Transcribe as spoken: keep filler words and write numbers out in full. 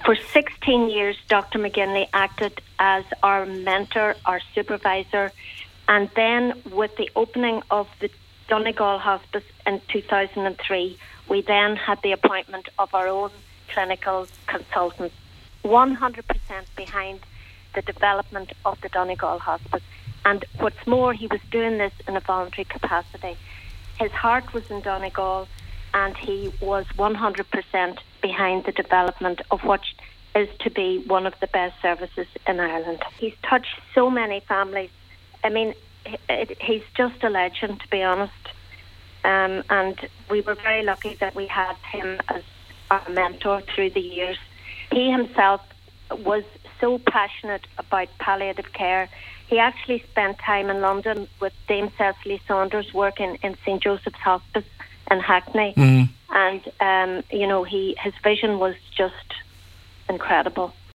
For sixteen years, Doctor McGinley acted as our mentor, our supervisor, and then with the opening of the Donegal Hospice in two thousand three, we then had the appointment of our own clinical consultant, one hundred percent behind the development of the Donegal Hospice. And what's more, he was doing this in a voluntary capacity. His heart was in Donegal, and he was one hundred percent behind the development of what is to be one of the best services in Ireland. He's touched so many families. I mean, he's just a legend, to be honest. Um, and we were very lucky that we had him as our mentor through the years. He himself was so passionate about palliative care. He actually spent time in London with Dame Cecily Saunders working in Saint Joseph's Hospice in Hackney. Mm. And, um, you know, he his vision was just incredible.